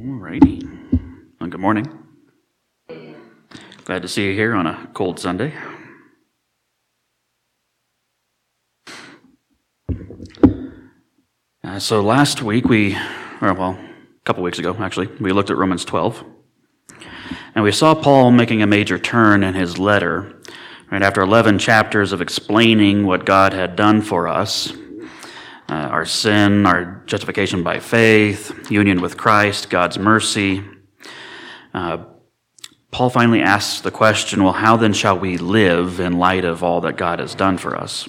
Alrighty. Well, good morning. Glad to see you here on a cold Sunday. So last week a couple weeks ago actually, we looked at Romans 12. And we saw Paul making a major turn in his letter. Right after 11 chapters of explaining what God had done for us, our sin, our justification by faith, union with Christ, God's mercy, Paul finally asks the question, well, how then shall we live in light of all that God has done for us?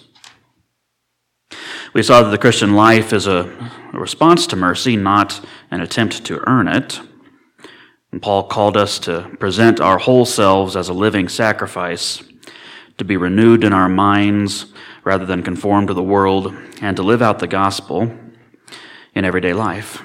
We saw that the Christian life is a response to mercy, not an attempt to earn it. And Paul called us to present our whole selves as a living sacrifice, to be renewed in our minds rather than conform to the world, and to live out the gospel in everyday life.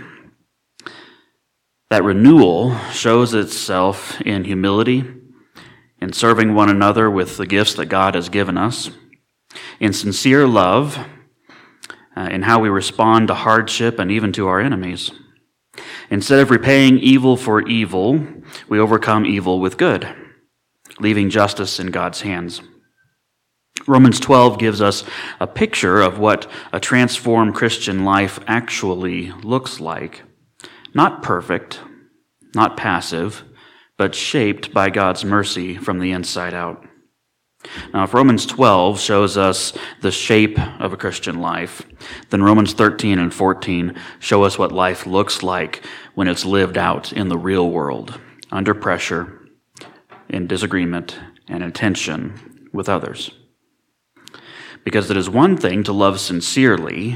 That renewal shows itself in humility, in serving one another with the gifts that God has given us, in sincere love, in how we respond to hardship and even to our enemies. Instead of repaying evil for evil, we overcome evil with good, leaving justice in God's hands. Romans 12 gives us a picture of what a transformed Christian life actually looks like. Not perfect, not passive, but shaped by God's mercy from the inside out. Now, if Romans 12 shows us the shape of a Christian life, then Romans 13 and 14 show us what life looks like when it's lived out in the real world, under pressure, in disagreement, and in tension with others. Because it is one thing to love sincerely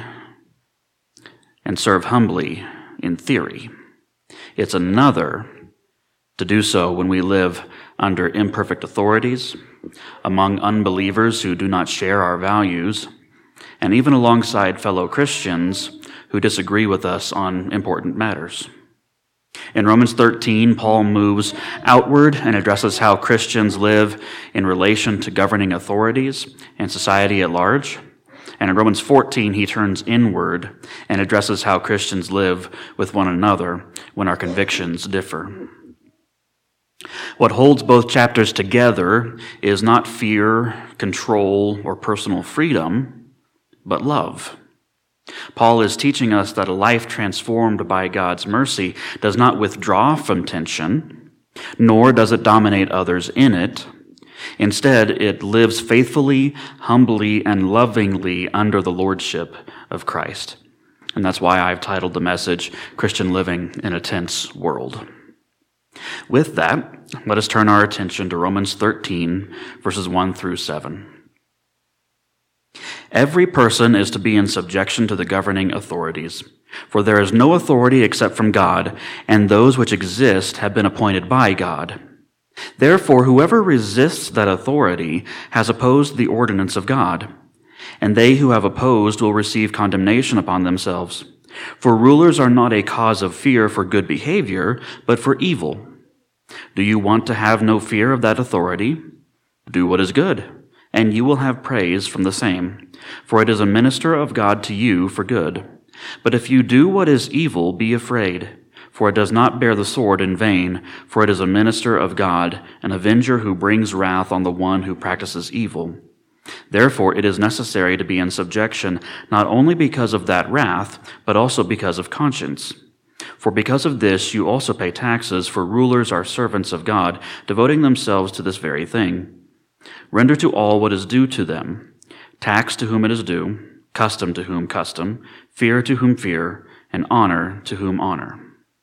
and serve humbly in theory. It's another to do so when we live under imperfect authorities, among unbelievers who do not share our values, and even alongside fellow Christians who disagree with us on important matters. In Romans 13, Paul moves outward and addresses how Christians live in relation to governing authorities and society at large. And in Romans 14, he turns inward and addresses how Christians live with one another when our convictions differ. What holds both chapters together is not fear, control, or personal freedom, but love. Paul is teaching us that a life transformed by God's mercy does not withdraw from tension, nor does it dominate others in it. Instead, it lives faithfully, humbly, and lovingly under the lordship of Christ. And that's why I've titled the message, Christian Living in a Tense World. With that, let us turn our attention to Romans 13, verses 1 through 7. Every person is to be in subjection to the governing authorities, for there is no authority except from God, and those which exist have been appointed by God. Therefore, whoever resists that authority has opposed the ordinance of God, and they who have opposed will receive condemnation upon themselves. For rulers are not a cause of fear for good behavior, but for evil. Do you want to have no fear of that authority? Do what is good, and you will have praise from the same, for it is a minister of God to you for good. But if you do what is evil, be afraid, for it does not bear the sword in vain, for it is a minister of God, an avenger who brings wrath on the one who practices evil. Therefore it is necessary to be in subjection, not only because of that wrath, but also because of conscience. For because of this you also pay taxes, for rulers are servants of God, devoting themselves to this very thing. Render to all what is due to them, tax to whom it is due, custom to whom custom, fear to whom fear, and honor to whom honor.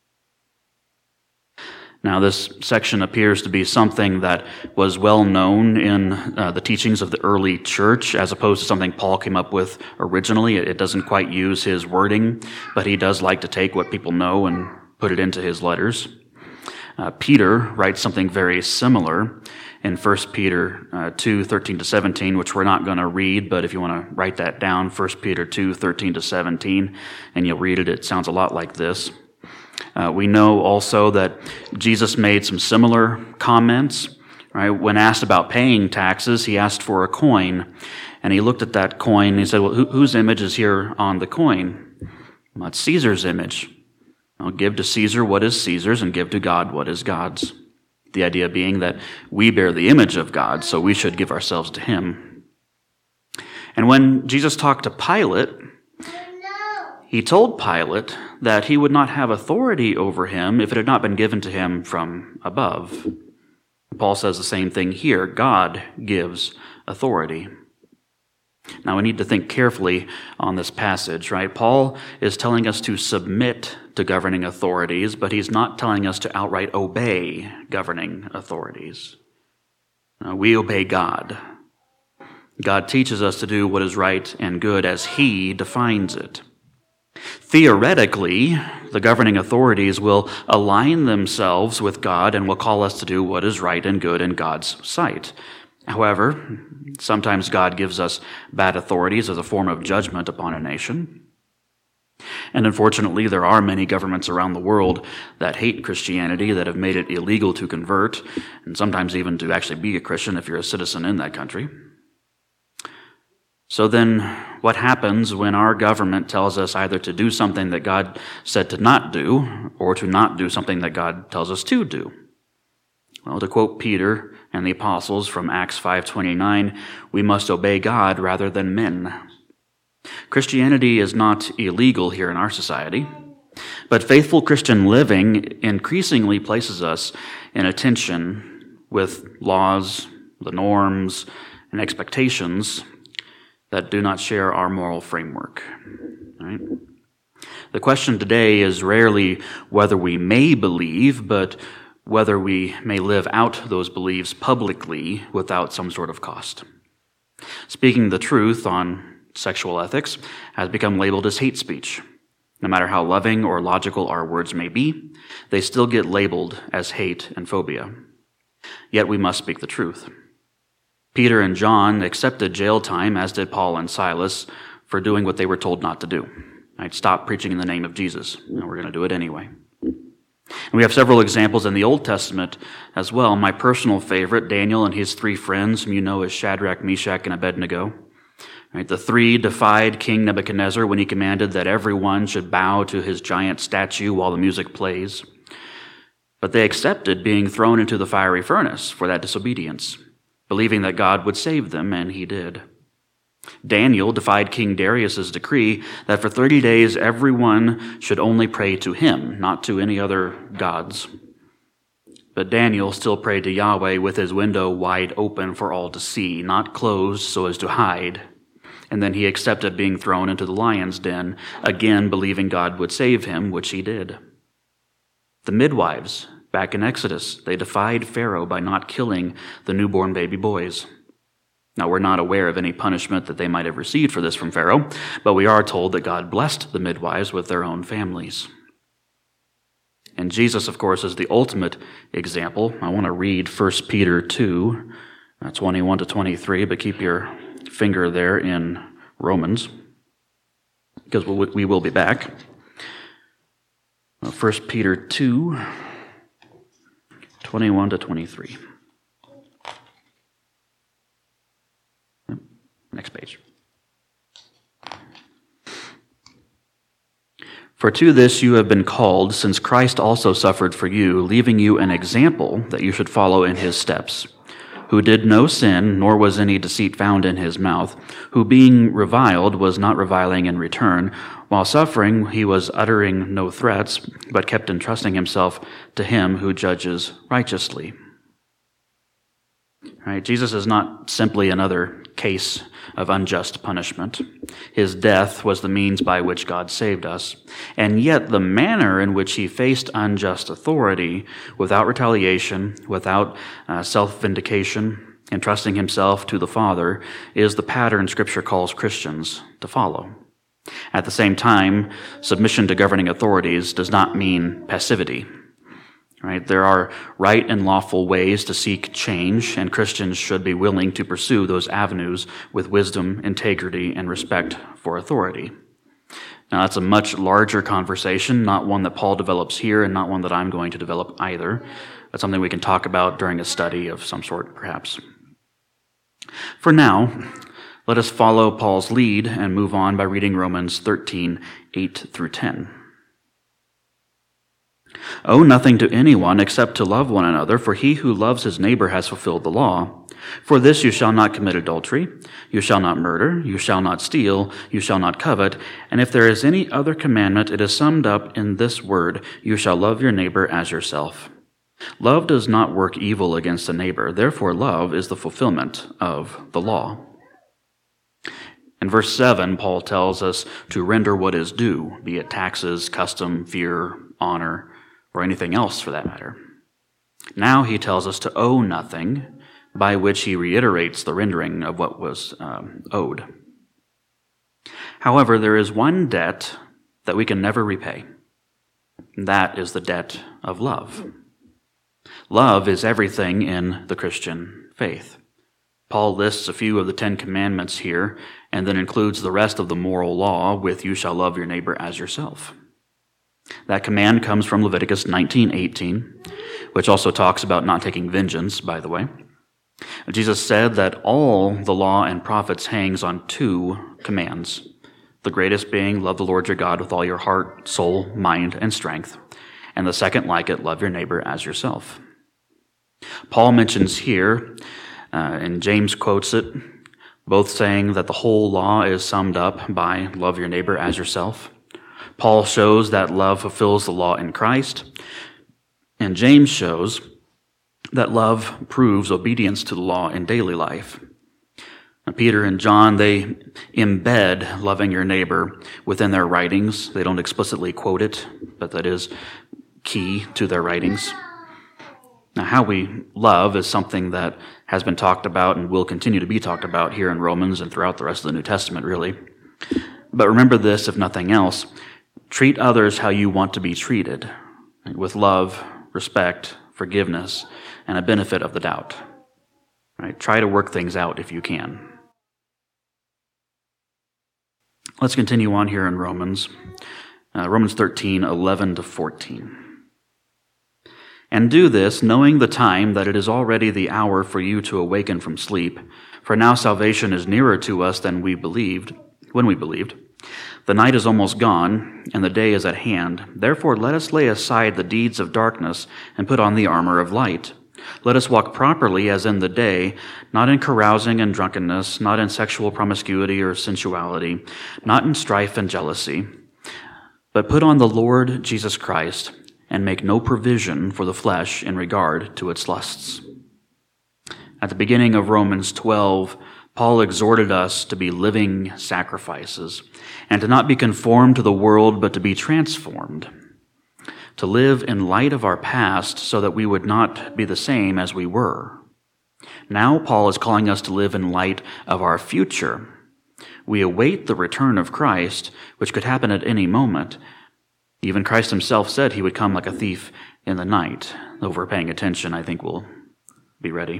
Now, this section appears to be something that was well known in the teachings of the early church, as opposed to something Paul came up with originally. It doesn't quite use his wording, but he does like to take what people know and put it into his letters. Peter writes something very similar in 1 Peter 2, 13 to 17, which we're not going to read, but if you want to write that down, 1 Peter 2, 13 to 17, and you'll read it, it sounds a lot like this. We know also that Jesus made some similar comments. Right? When asked about paying taxes, he asked for a coin, and he looked at that coin and he said, well, whose image is here on the coin? Well, it's Caesar's image. Give to Caesar what is Caesar's and give to God what is God's. The idea being that we bear the image of God, so we should give ourselves to him. And when Jesus talked to Pilate, he told Pilate that he would not have authority over him if it had not been given to him from above. Paul says the same thing here. God gives authority. Now we need to think carefully on this passage, right? Paul is telling us to submit to governing authorities, but he's not telling us to outright obey governing authorities. We obey God. God teaches us to do what is right and good as he defines it. Theoretically, the governing authorities will align themselves with God and will call us to do what is right and good in God's sight. However, sometimes God gives us bad authorities as a form of judgment upon a nation. And unfortunately, there are many governments around the world that hate Christianity, that have made it illegal to convert, and sometimes even to actually be a Christian if you're a citizen in that country. So then, what happens when our government tells us either to do something that God said to not do, or to not do something that God tells us to do? Well, to quote Peter and the apostles from Acts 5:29, we must obey God rather than men. Christianity is not illegal here in our society, but faithful Christian living increasingly places us in a tension with laws, the norms, and expectations that do not share our moral framework. Right? The question today is rarely whether we may believe, but whether we may live out those beliefs publicly without some sort of cost. Speaking the truth on sexual ethics has become labeled as hate speech. No matter how loving or logical our words may be, they still get labeled as hate and phobia. Yet we must speak the truth. Peter and John accepted jail time, as did Paul and Silas, for doing what they were told not to do. Right? Stop preaching in the name of Jesus. And we're going to do it anyway. And we have several examples in the Old Testament as well. My personal favorite, Daniel and his three friends, whom you know as Shadrach, Meshach, and Abednego. Right? The three defied King Nebuchadnezzar when he commanded that everyone should bow to his giant statue while the music plays. But they accepted being thrown into the fiery furnace for that disobedience, believing that God would save them, and he did. Daniel defied King Darius's decree that for 30 days everyone should only pray to him, not to any other gods. But Daniel still prayed to Yahweh with his window wide open for all to see, not closed so as to hide. And then he accepted being thrown into the lion's den, again believing God would save him, which he did. The midwives, back in Exodus, they defied Pharaoh by not killing the newborn baby boys. Now, we're not aware of any punishment that they might have received for this from Pharaoh, but we are told that God blessed the midwives with their own families. And Jesus, of course, is the ultimate example. I want to read 1 Peter 2, 21 to 23, but keep your finger there in Romans, because we will be back. 1 Peter 2, 21 to 23. Next page. For to this you have been called, since Christ also suffered for you, leaving you an example that you should follow in his steps, who did no sin, nor was any deceit found in his mouth, who being reviled was not reviling in return, while suffering he was uttering no threats, but kept entrusting himself to him who judges righteously. Right? Jesus is not simply another case of unjust punishment. His death was the means by which God saved us, and yet the manner in which he faced unjust authority without retaliation, without self-vindication, entrusting himself to the Father, is the pattern Scripture calls Christians to follow. At the same time, submission to governing authorities does not mean passivity. Right? There are right and lawful ways to seek change, and Christians should be willing to pursue those avenues with wisdom, integrity, and respect for authority. Now, that's a much larger conversation, not one that Paul develops here, and not one that I'm going to develop either. That's something we can talk about during a study of some sort, perhaps. For now, let us follow Paul's lead and move on by reading Romans 13, 8 through 10. Owe nothing to anyone except to love one another, for he who loves his neighbor has fulfilled the law. For this you shall not commit adultery, you shall not murder, you shall not steal, you shall not covet, and if there is any other commandment, it is summed up in this word, you shall love your neighbor as yourself. Love does not work evil against a neighbor, therefore love is the fulfillment of the law. In verse 7, Paul tells us to render what is due, be it taxes, custom, fear, honor, or anything else for that matter. Now he tells us to owe nothing, by which he reiterates the rendering of what was owed. However, there is one debt that we can never repay. And that is the debt of love. Love is everything in the Christian faith. Paul lists a few of the 10 Commandments here, and then includes the rest of the moral law with you shall love your neighbor as yourself. That command comes from Leviticus 19:18, which also talks about not taking vengeance, by the way. Jesus said that all the law and prophets hangs on 2 commands, the greatest being love the Lord your God with all your heart, soul, mind, and strength, and the second like it, love your neighbor as yourself. Paul mentions here, and James quotes it, both saying that the whole law is summed up by love your neighbor as yourself. Paul shows that love fulfills the law in Christ, and James shows that love proves obedience to the law in daily life. Now, Peter and John, they embed loving your neighbor within their writings. They don't explicitly quote it, but that is key to their writings. Now, how we love is something that has been talked about and will continue to be talked about here in Romans and throughout the rest of the New Testament, really. But remember this, if nothing else, treat others how you want to be treated, with love, respect, forgiveness, and a benefit of the doubt. Right? Try to work things out if you can. Let's continue on here in Romans. Romans 13:11-14. And do this, knowing the time that it is already the hour for you to awaken from sleep. For now salvation is nearer to us than when we believed. The night is almost gone, and the day is at hand. Therefore let us lay aside the deeds of darkness and put on the armor of light. Let us walk properly as in the day, not in carousing and drunkenness, not in sexual promiscuity or sensuality, not in strife and jealousy, but put on the Lord Jesus Christ and make no provision for the flesh in regard to its lusts. At the beginning of Romans 12, Paul exhorted us to be living sacrifices and to not be conformed to the world, but to be transformed, to live in light of our past so that we would not be the same as we were. Now Paul is calling us to live in light of our future. We await the return of Christ, which could happen at any moment. Even Christ himself said he would come like a thief in the night. Though we're paying attention, I think we'll be ready.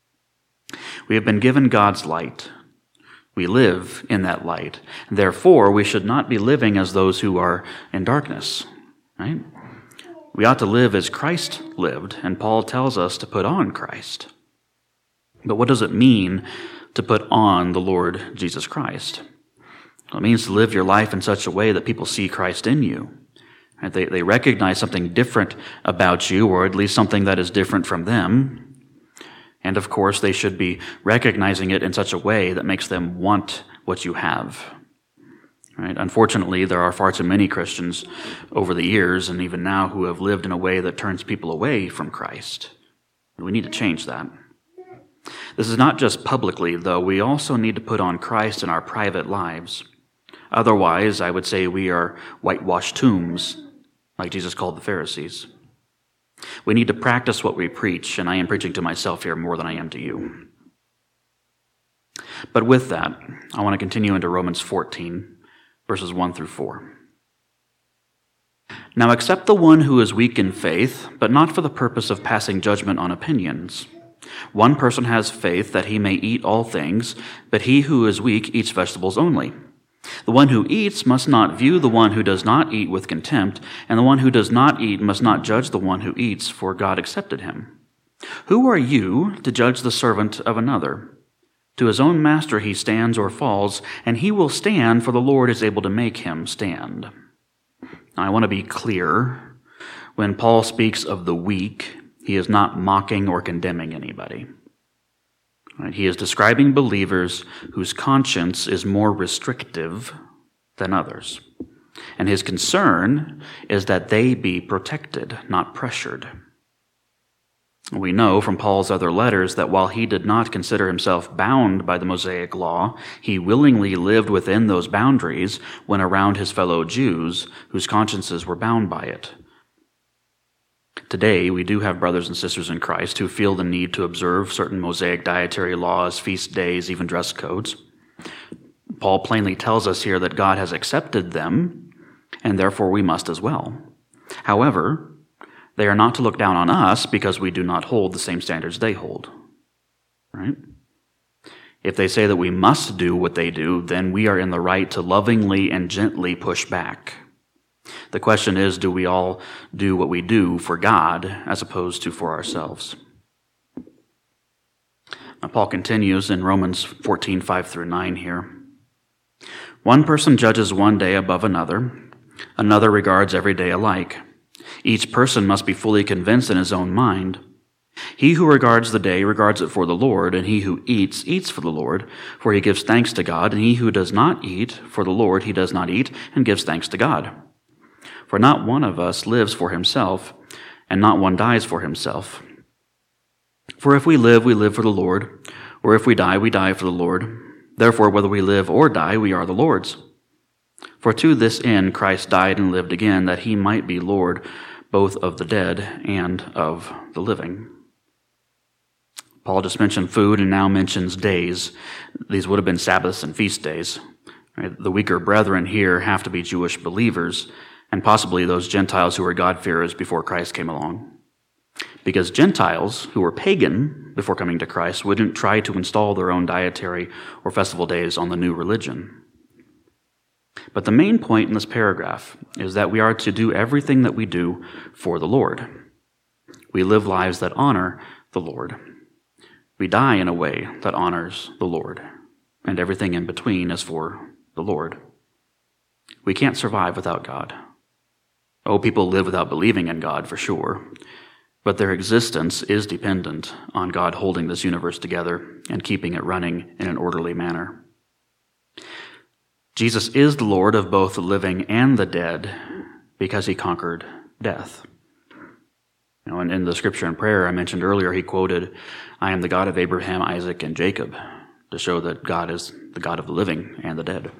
We have been given God's light. We live in that light. Therefore, we should not be living as those who are in darkness, right? We ought to live as Christ lived, and Paul tells us to put on Christ. But what does it mean to put on the Lord Jesus Christ? Well, it means to live your life in such a way that people see Christ in you. Right? They recognize something different about you, or at least something that is different from them. And of course, they should be recognizing it in such a way that makes them want what you have. Right? Unfortunately, there are far too many Christians over the years and even now who have lived in a way that turns people away from Christ. We need to change that. This is not just publicly, though. We also need to put on Christ in our private lives. Otherwise, I would say we are whitewashed tombs, like Jesus called the Pharisees. We need to practice what we preach, and I am preaching to myself here more than I am to you. But with that, I want to continue into Romans 14, verses 1-4. Now accept the one who is weak in faith, but not for the purpose of passing judgment on opinions. One person has faith that he may eat all things, but he who is weak eats vegetables only. The one who eats must not view the one who does not eat with contempt, and the one who does not eat must not judge the one who eats, for God accepted him. Who are you to judge the servant of another? To his own master he stands or falls, and he will stand, for the Lord is able to make him stand. Now, I want to be clear. When Paul speaks of the weak, he is not mocking or condemning anybody. Right? He is describing believers whose conscience is more restrictive than others. And his concern is that they be protected, not pressured. We know from Paul's other letters that while he did not consider himself bound by the Mosaic law, he willingly lived within those boundaries when around his fellow Jews whose consciences were bound by it. Today, we do have brothers and sisters in Christ who feel the need to observe certain Mosaic dietary laws, feast days, even dress codes. Paul plainly tells us here that God has accepted them, and therefore we must as well. However, they are not to look down on us because we do not hold the same standards they hold. Right? If they say that we must do what they do, then we are in the right to lovingly and gently push back. The question is, do we all do what we do for God as opposed to for ourselves? Now, Paul continues in Romans 14, 5-9 here. One person judges one day above another. Another regards every day alike. Each person must be fully convinced in his own mind. He who regards the day regards it for the Lord, and he who eats, eats for the Lord, for he gives thanks to God, and he who does not eat for the Lord, he does not eat, and gives thanks to God. For not one of us lives for himself, and not one dies for himself. For if we live for the Lord, or if we die for the Lord. Therefore, whether we live or die, we are the Lord's. For to this end Christ died and lived again, that he might be Lord both of the dead and of the living. Paul just mentioned food and now mentions days. These would have been Sabbaths and feast days. Right? The weaker brethren here have to be Jewish believers, and possibly those Gentiles who were God-fearers before Christ came along. Because Gentiles who were pagan before coming to Christ wouldn't try to install their own dietary or festival days on the new religion. But the main point in this paragraph is that we are to do everything that we do for the Lord. We live lives that honor the Lord. We die in a way that honors the Lord, and everything in between is for the Lord. We can't survive without God. Oh, people live without believing in God for sure, but their existence is dependent on God holding this universe together and keeping it running in an orderly manner. Jesus is the Lord of both the living and the dead because he conquered death. And in the scripture and prayer I mentioned earlier, he quoted, "I am the God of Abraham, Isaac, and Jacob," to show that God is the God of the living and the dead.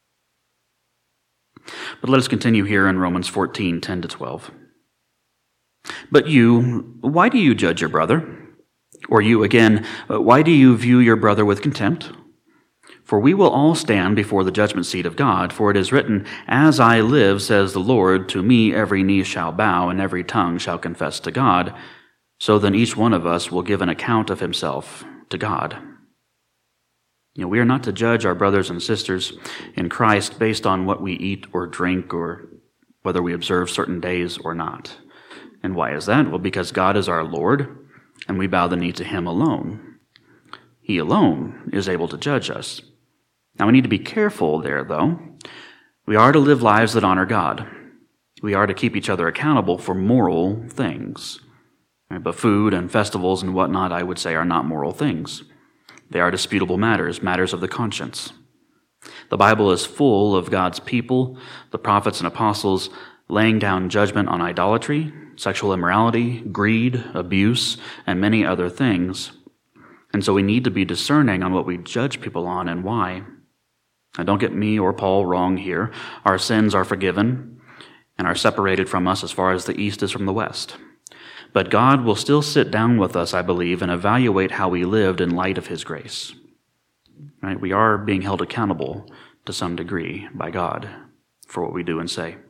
But let us continue here in Romans 14, 10-12. But you, why do you judge your brother? Or you again, why do you view your brother with contempt? For we will all stand before the judgment seat of God, for it is written, "As I live, says the Lord, to me every knee shall bow and every tongue shall confess to God. So then each one of us will give an account of himself to God." We are not to judge our brothers and sisters in Christ based on what we eat or drink or whether we observe certain days or not. And why is that? Well, because God is our Lord, and we bow the knee to him alone. He alone is able to judge us. Now, we need to be careful there, though. We are to live lives that honor God. We are to keep each other accountable for moral things. But food and festivals and whatnot, I would say, are not moral things. They are disputable matters, matters of the conscience. The Bible is full of God's people, the prophets and apostles, laying down judgment on idolatry, sexual immorality, greed, abuse, and many other things. And so we need to be discerning on what we judge people on and why. Now, don't get me or Paul wrong here. Our sins are forgiven and are separated from us as far as the east is from the west. But God will still sit down with us, I believe, and evaluate how we lived in light of his grace. Right? We are being held accountable to some degree by God for what we do and say.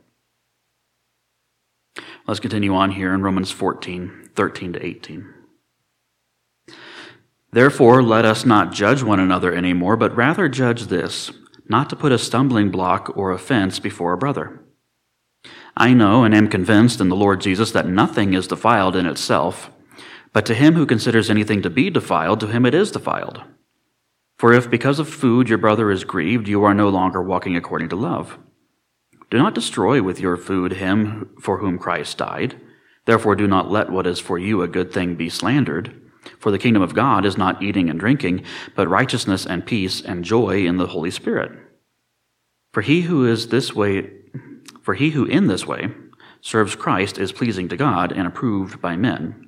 Let's continue on here in Romans 14, 13-18. Therefore, let us not judge one another anymore, but rather judge this, not to put a stumbling block or offense before a brother. I know and am convinced in the Lord Jesus that nothing is defiled in itself, but to him who considers anything to be defiled, to him it is defiled. For if because of food your brother is grieved, you are no longer walking according to love. Do not destroy with your food him for whom Christ died. Therefore do not let what is for you a good thing be slandered. For the kingdom of God is not eating and drinking, but righteousness and peace and joy in the Holy Spirit. For he who in this way serves Christ is pleasing to God and approved by men.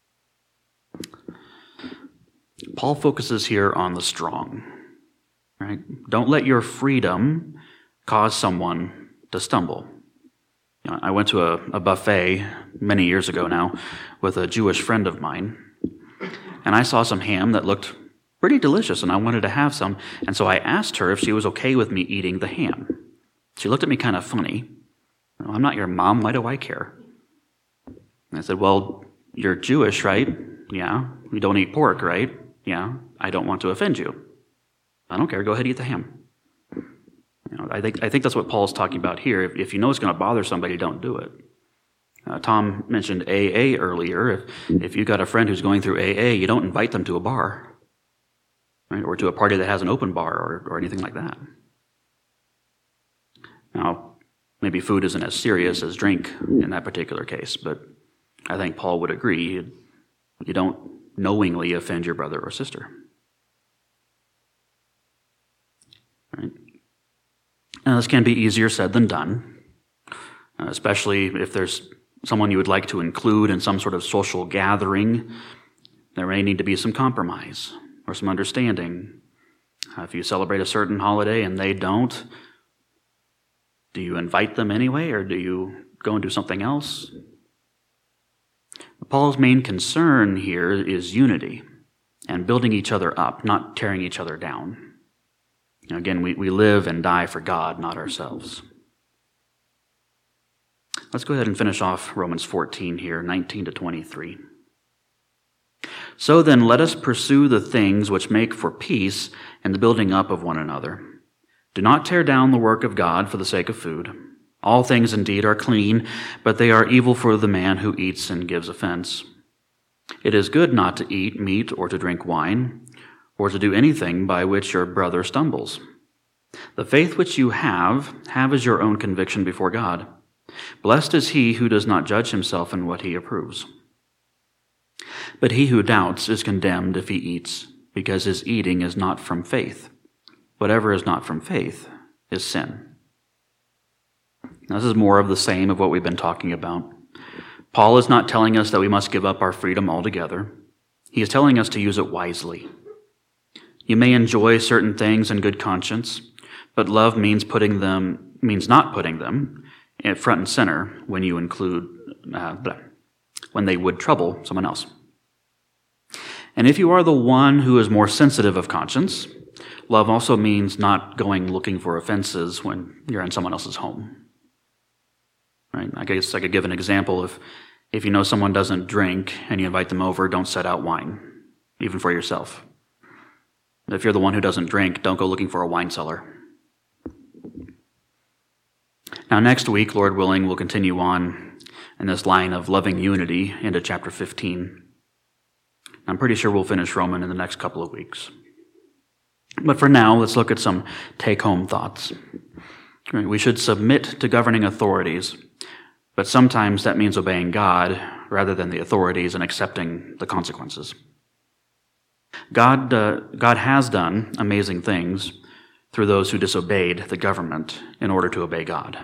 Paul focuses here on the strong. Right? Don't let your freedom cause someone to stumble. I went to a buffet many years ago now with a Jewish friend of mine, and I saw some ham that looked pretty delicious, and I wanted to have some, and so I asked her if she was okay with me eating the ham. She looked at me kind of funny. I'm not your mom, why do I care? And I said, well, you're Jewish, right? Yeah. You don't eat pork, right? Yeah. I don't want to offend you. I don't care, go ahead and eat the ham. I think that's what Paul's talking about here. If you know it's going to bother somebody, don't do it. Tom mentioned AA earlier. If you've got a friend who's going through AA, you don't invite them to a bar, right? Or to a party that has an open bar or anything like that. Now, maybe food isn't as serious as drink in that particular case, but I think Paul would agree. You don't knowingly offend your brother or sister. Right? Now, this can be easier said than done, especially if there's someone you would like to include in some sort of social gathering. There may need to be some compromise or some understanding. If you celebrate a certain holiday and they don't, do you invite them anyway, or do you go and do something else? Paul's main concern here is unity and building each other up, not tearing each other down. Again, we live and die for God, not ourselves. Let's go ahead and finish off Romans 14 here, 19 to 23. So then let us pursue the things which make for peace and the building up of one another. Do not tear down the work of God for the sake of food. All things indeed are clean, but they are evil for the man who eats and gives offense. It is good not to eat meat or to drink wine, or to do anything by which your brother stumbles. The faith which you have as your own conviction before God. Blessed is he who does not judge himself in what he approves. But he who doubts is condemned if he eats, because his eating is not from faith. Whatever is not from faith is sin. Now, this is more of the same of what we've been talking about. Paul is not telling us that we must give up our freedom altogether. He is telling us to use it wisely. You may enjoy certain things in good conscience, but love means not putting them front and center when you include when they would trouble someone else. And if you are the one who is more sensitive of conscience, love also means not going looking for offenses when you're in someone else's home. Right? I guess I could give an example. If you know someone doesn't drink and you invite them over, don't set out wine, even for yourself. If you're the one who doesn't drink, don't go looking for a wine cellar. Now, next week, Lord willing, we'll continue on in this line of loving unity into chapter 15. I'm pretty sure we'll finish Romans in the next couple of weeks. But for now, let's look at some take-home thoughts. We should submit to governing authorities, but sometimes that means obeying God rather than the authorities and accepting the consequences. God has done amazing things through those who disobeyed the government in order to obey God.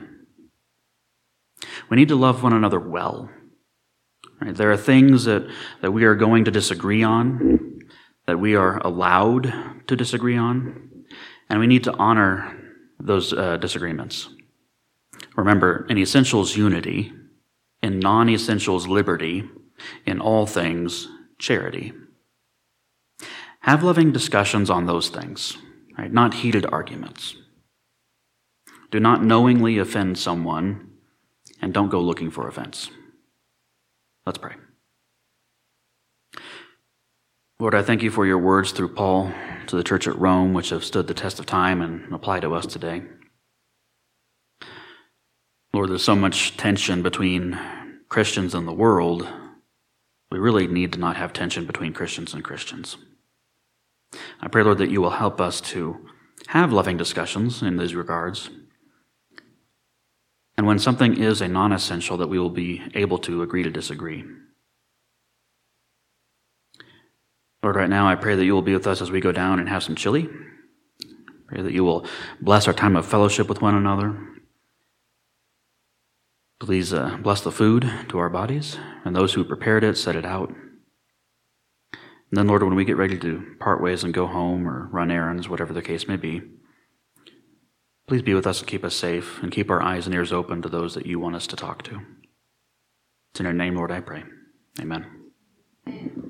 We need to love one another well. Right? There are things that we are going to disagree on, that we are allowed to disagree on, and we need to honor those disagreements. Remember, in essentials, unity; in non-essentials, liberty; in all things, charity. Have loving discussions on those things, right? Not heated arguments. Do not knowingly offend someone, and don't go looking for offense. Let's pray. Lord, I thank you for your words through Paul to the church at Rome, which have stood the test of time and apply to us today. Lord, there's so much tension between Christians and the world. We really need to not have tension between Christians and Christians. I pray, Lord, that you will help us to have loving discussions in these regards, And when something is a non-essential, that we will be able to agree to disagree. Lord, right now I pray that you will be with us as we go down and have some chili. Pray that you will bless our time of fellowship with one another. Please bless the food to our bodies, and those who prepared it, set it out. And then, Lord, when we get ready to part ways and go home or run errands, whatever the case may be, please be with us and keep us safe, and keep our eyes and ears open to those that you want us to talk to. It's in your name, Lord, I pray. Amen.